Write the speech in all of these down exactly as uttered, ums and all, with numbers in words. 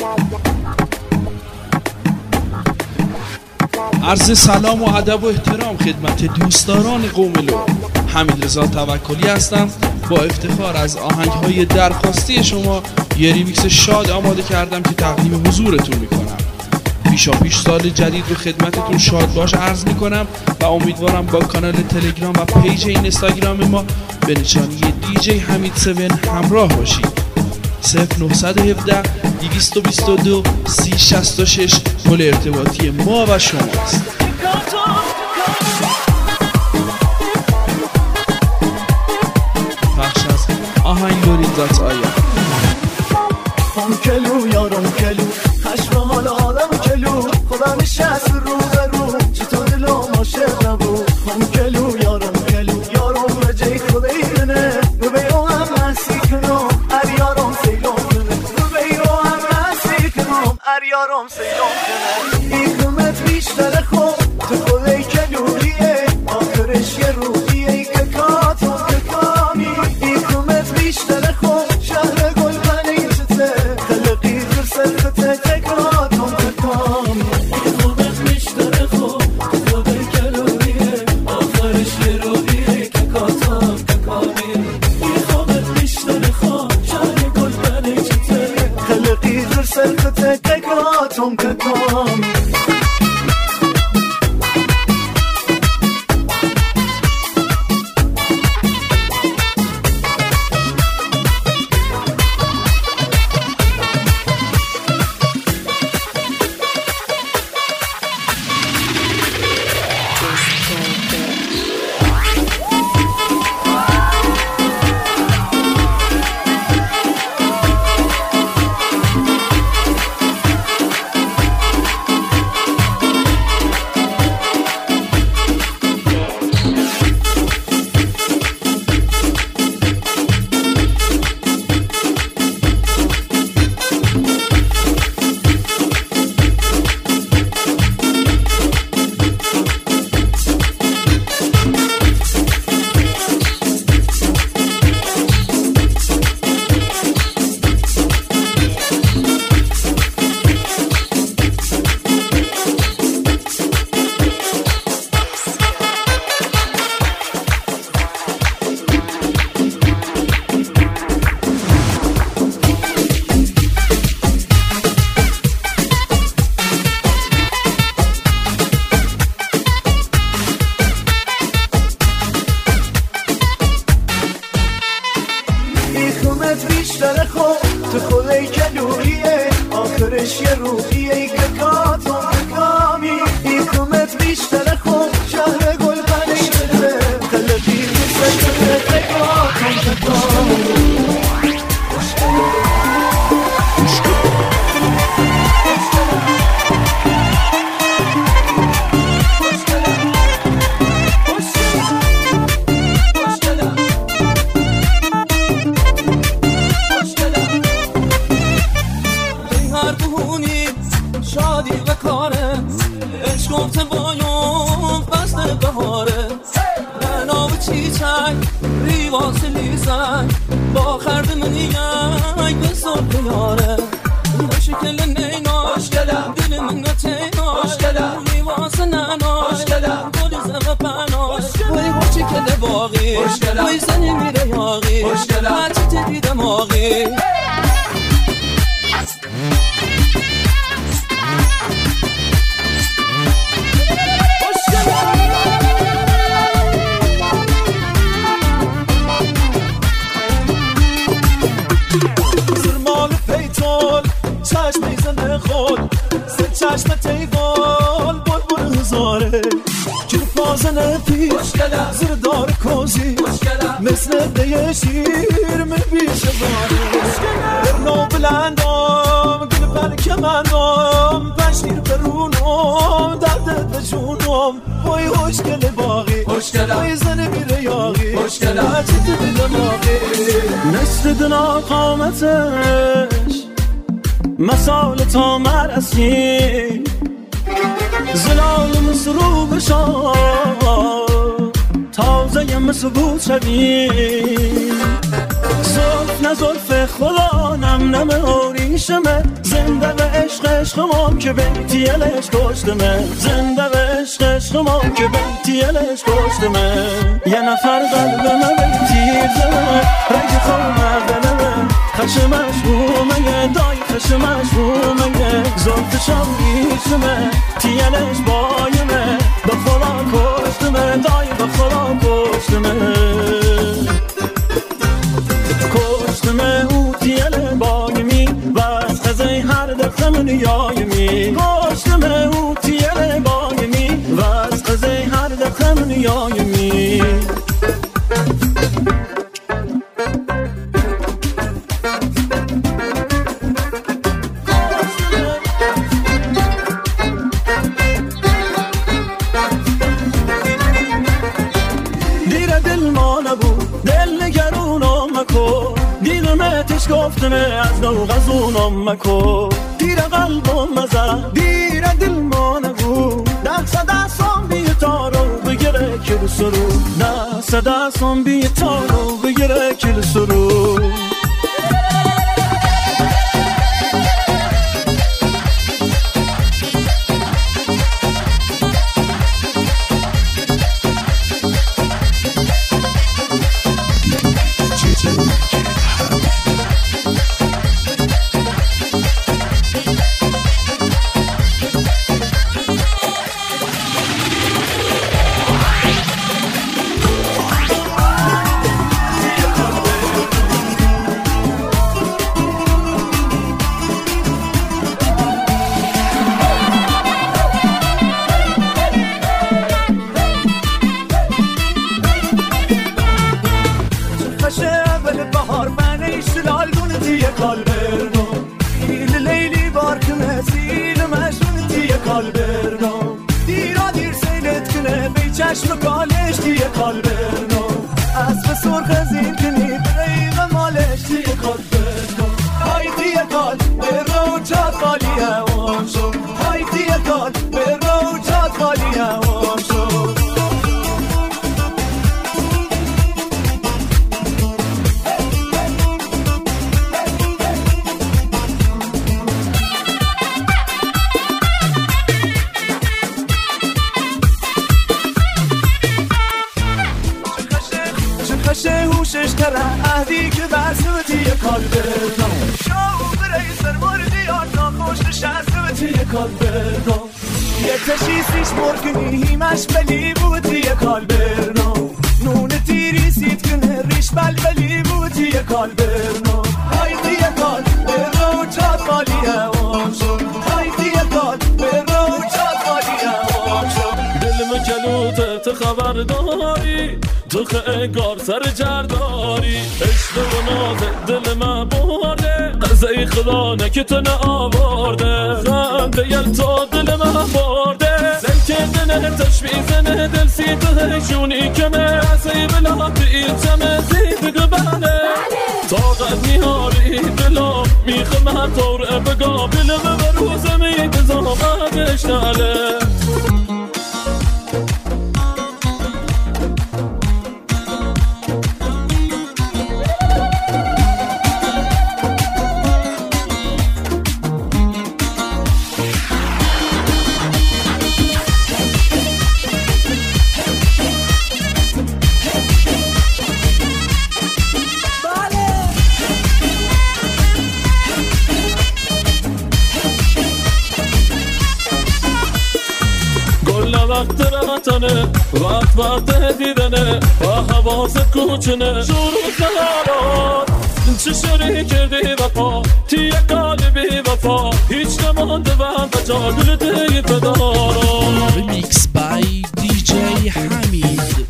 عرض سلام و ادب و احترام خدمت دوستداران قوم لو. حمیدرضا توکلی هستم. با افتخار از آهنگ‌های درخواستی شما یه ریمیکس شاد آماده کردم که تقدیم حضورتون میکنم. پیشا پیش سال جدید رو خدمتتون شاد باش عرض میکنم و امیدوارم با کانال تلگرام و پیج اینستاگرام ما به نشانی دی جی حمید هفت همراه باشید. صفر نه یک هفت دویست و بیست و دو سی شصت و شش پل ارتباطی ما و شماست. پخش از آهنگ لورین دات آیا هم کلو یارم کلو خشم حال آدم کلو خدا نشست رو به رو چطور دلو عاشق نبود. هم کلو یارم کلو یارم رجای خدای منه رو به او هم نسی کنم ار یارم سیلون کنه رو به او هم نسی کنم ار یارم سیلون کنه. این قیمت بیشتر خوب تو خدای کلوریه آخرش یه روحیه که کاتون که کامی. این قیمت بیشتر خوب شهر گل بنی چته خلقی در سرخته تکاتون که کامی. این قیمت بیشتر خوب تو خدای کلوریه آخرش یه روحیه که کاتون که کامی. این قیمت بیشتر خوب شهر گل بنی چته خلقی در سرخته تکاتون که کامی. بیشتر خوب تو خدای کلوریه آخرش یه روحیه که کاتون کامی. این قیمت بیشتر خوب شهر گل بنی شده خلقی بسته کاتون کامی. با خرد منی یای به صرف یاره مشکل نینا دل من نتینا میواسه نانا گل زغ پنا وی مشکل باقی وی زنی میره یاقی هرچی تدی دماغی. چشم میزنه خود سه چشم تیوال بل بل هزاره که پازنه پیش زیر دار کوزی مثل دیه شیر من بیشه باره برنو بلندم گل بلکه مندم پشتیر برونم دردت به جونم وای خوشگل باقی وای زنه میره یاقی هرچی تو دماغی مثل دنا قامتش مسال تا مرسی زلال مسرو بشار تازه مسبوط شدی زلف نزلف خدا نم نم اوری ایشمه زنده و عشق عشقم که بیتی الش کشتمه زنده و عشق عشقم که بیتی الش کشتمه یه نفر قلبمه بیتی زمه رنگ خواه مردنمه خشمش بومه دای خشمش بومه زلفشم ایشمه تیلش بایمه به خدا کشتمه دای به خدا کشتمه کشتمه او تیل بایمی و از خزه هر دختم نیایمی کشتمه او تیل بایمی و از خزه هر دختم نیایمی گفتمه از نو غزونم مکو دیر قلبم مزه دیر دل ما نگو دست دستم بی تارو بگیره کل سرو دست دستم بی تارو بگیره کل سرو چشم کالش دیه کالبرنو اسب سرخ زین کنی دقیقه مالش دیه کالبرنو های دیه کال به رو چاد خالی هوام شو های دیه کال به رو چاد خالی هوام شو هوشش کرده اهدی که برسوتی کال بردم شاو برای سرموردی آتا خوش نشستوتی کال بردم یه تشیسیش مرکنی هیمش بلی بودی کال بردم نون تیری سید کنه ریش بل بلی بودی کال بردم های دیگه کال برو چاد خالی هوام شد های دیگه کال برو چاد خالی هوام شد دلم کلوته تو خبر داری تو خیگار سر جرداری عشق و نازه دل من برده قضایی خدا نکتونه آورده خنده یل تا دل من برده زن کردنه تشویزنه دل سی تو هشونی کمه عزی بلا بیتمه زید گبنه طاقت میاری دلا میخمه طور بگا بلمه و روزه میدزامدش ناله وقت راتنه وقت وقت دیدنه و حواست کوچنه شروع زهرات چه شری کردی وفا تی قلبی وفا هیچ نمانده و هم بجا دل دی فدارا ریمیکس بای دی جی حمید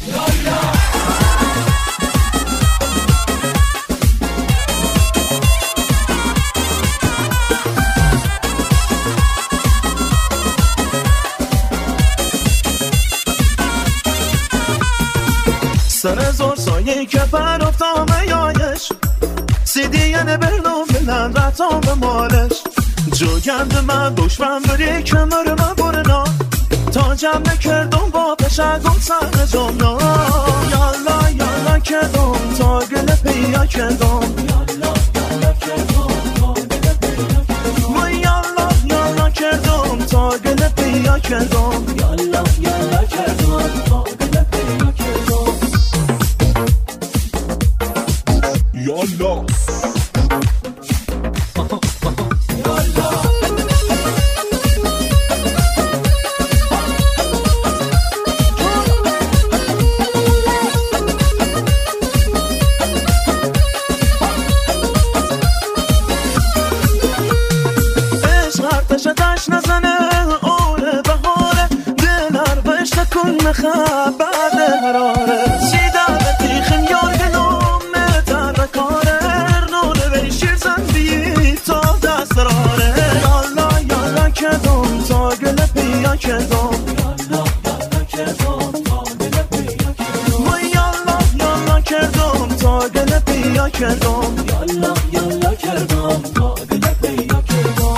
سر زور سایه که پر افتامه یایش سیدیه برنو بلن رتام به مالش جوگند من دشمن بری کمر من برنا تا جمع نکردم با پشگم سر جمنا یالا یالا کردم تا گل پیا کردم یالا یالا کردم تا گل پیا کردم یالا یالا کردم تا دل پیدا کردم یالا بعد حراره سیدا بتیخم یارگنم متر کاره نونه بیشیر زندی تا دست راره یالا یالا کردم تا گل پیا کردم یالا یالا کردم تا گل پیا کردم و یالا یالا کردم تا گل پیا کردم یالا یالا کردم تا گل پیا کردم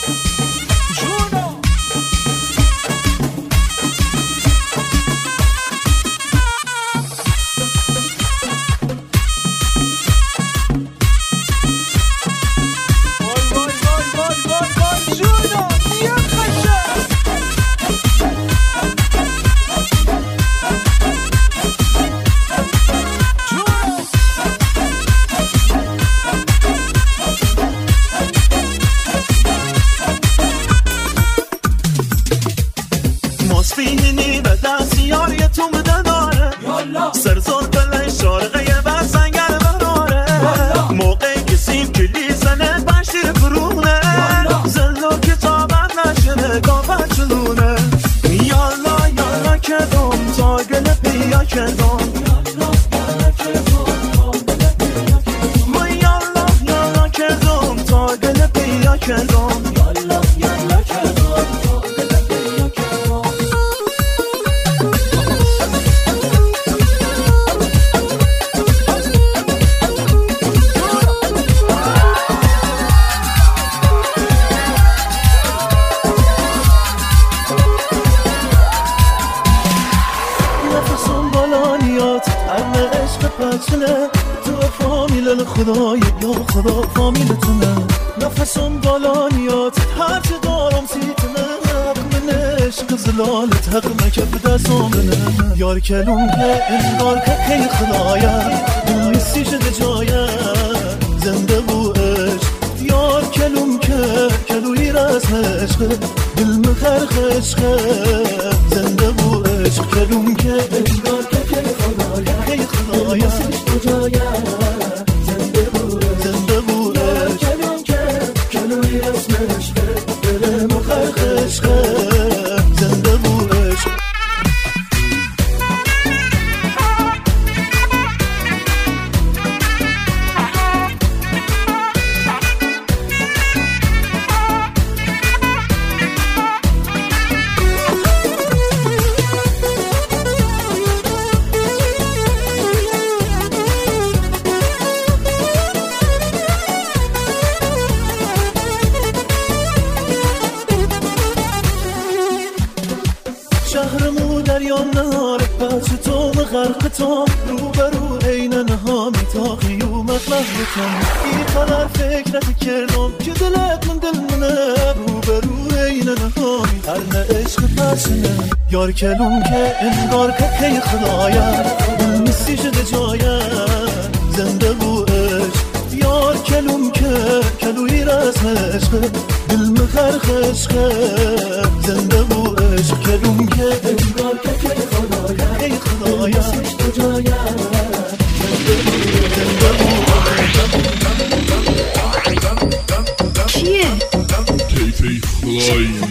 خدای یا خدا فامیلتونه نفسم بالانیات هرچه دارم سیتنه من عشق زلالت حق مکف دستم بنه یار کلون که انگار که خیلی خدایا نیستی شده جایا زنده بو عشق یار کلون که کلوی رسم عشق دل مخرخ عشق زنده بو عشق کلون که انگار که خیلی خدایا خیلی خدایا نیستی شده جایا این قدر فکر نکردم که دلت من دل منه رو به رو این نهامی هر نه عشق پسنه یار کلون که انگار که خیلی خدایا دل نیستی شده جایا زنده بو عشق یار کلون که کلوی رسم عشق دل مخرخ عشق زنده بو عشق کلون که انگار که خیلی خدایا خیلی خدایا نیستی شده جایا چیه؟ تیپی فلایم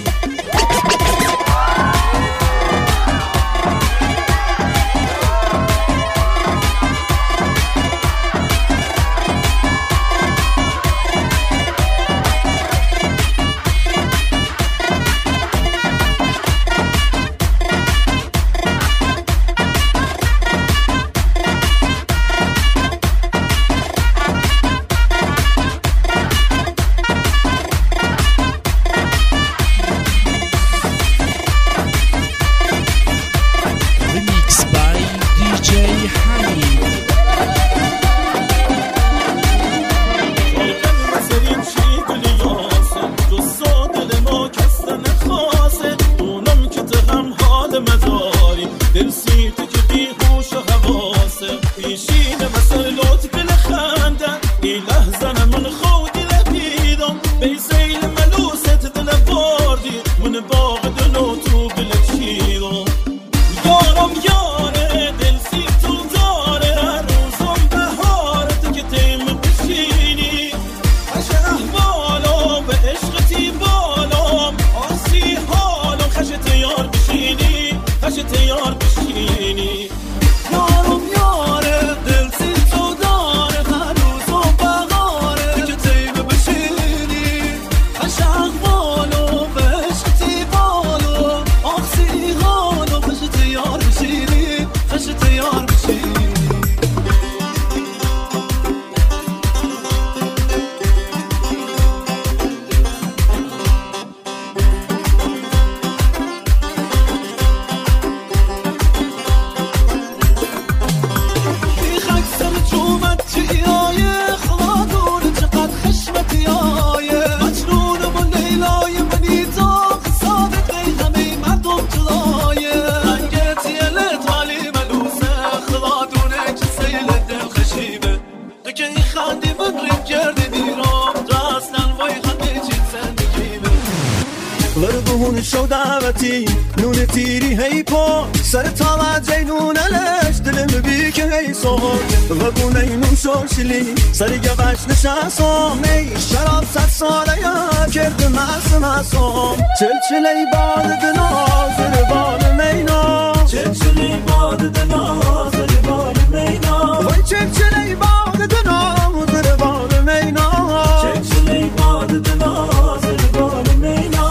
خندی من ریم کرده دیرام راستن وای خنده چید زندگیمه وربهون شو دعوتی نون تیری هی پا سر توجه نون لش دلم بی که هی سوال و بونه نون شوشلی سر گوش نشستم ای شراب ست ساله یا کرده مست مستم چلچلی باد دنا زر بال مینا چلچلی باد دنا زر بال مینا وای چلچلی باد دنا زر بال مینا چلچلی باد دنا زر بال مینا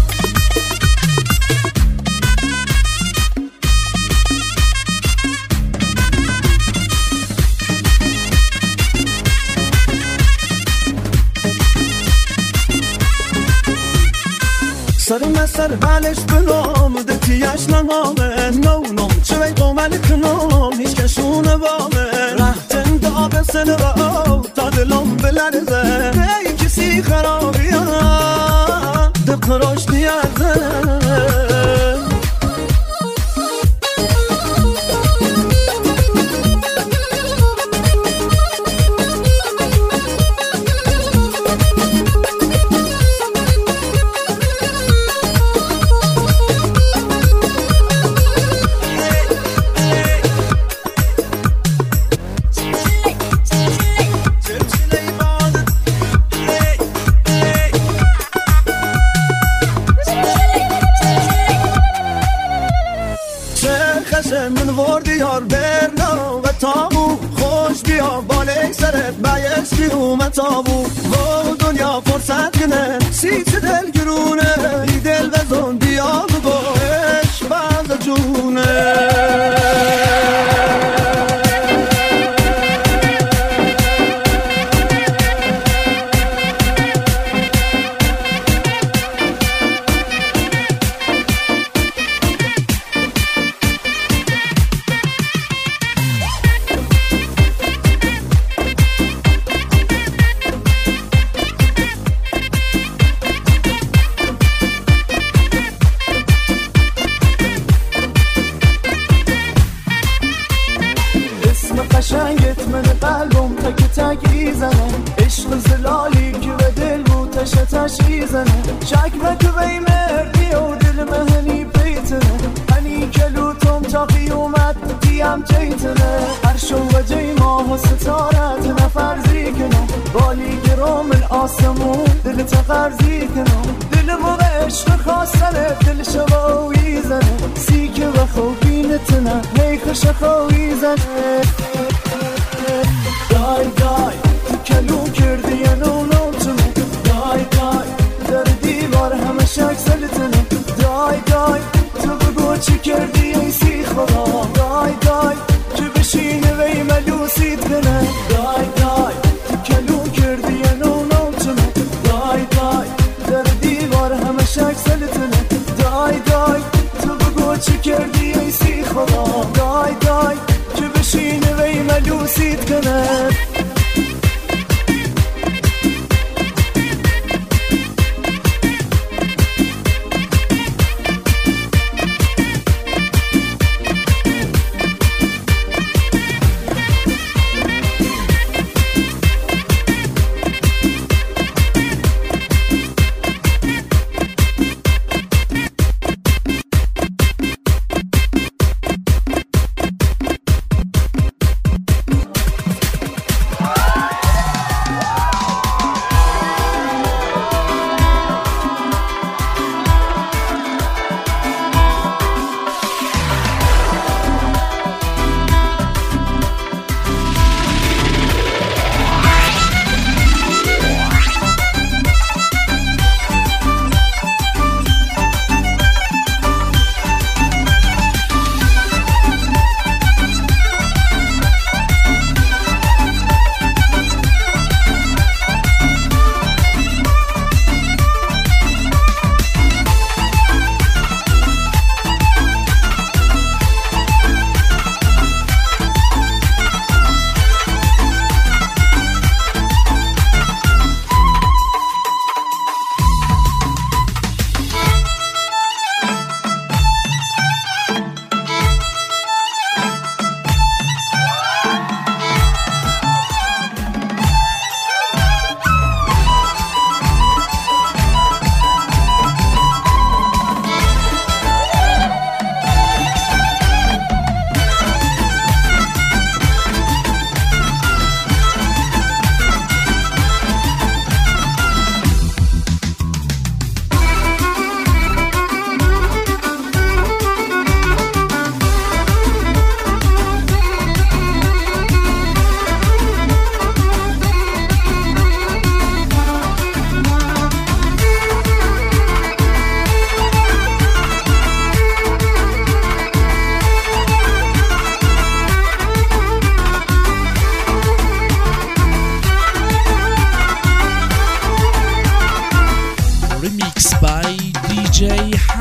سر مسر بالش بلام دتیاش نمامه نونم چوی قومل کنم هیچ کشونه بامه رهتن داغ سنه با تا دلم بلرزه به کسی خرابی ها دقراش نیازه من وردی یار برنا و تابو خوش بیا بالای سرت بیش بیوم تابو و دنیا فرصت کنه سیت دل گرونه ای دل وزن بیا بگوش بعد جونه قشنگت من قلبم تک تک ایزنه عشق زلالی که به دل بود تش تش ایزنه شک بکو بی مردی و دل مهنی بیتنه هنی کلوتم تا قیومت دیم جیتنه هر شو و جی ماه و ستارت نفرزی کنم بالی گرام الاسمون دل تقرزی کنم دل مو عشق خواستنه دل شبا و ایزنه سی که و خوبینتنه هی خوش خویزنه دای دای تو کلو کردی یا نونوتونه دای دای در دیوار همه شک سلتنه دای دای تو بگو چی کردی ای سیخ بابا دای دای که بشینه وی ملوسیت کنه دای دای تو کلو کردی یا نونوتونه دای دای در دیوار همه شک سلتنه دای دای تو بگو چی کردی ای سیخ بابا دای دای که بشینه وی ملوسیت کنه جای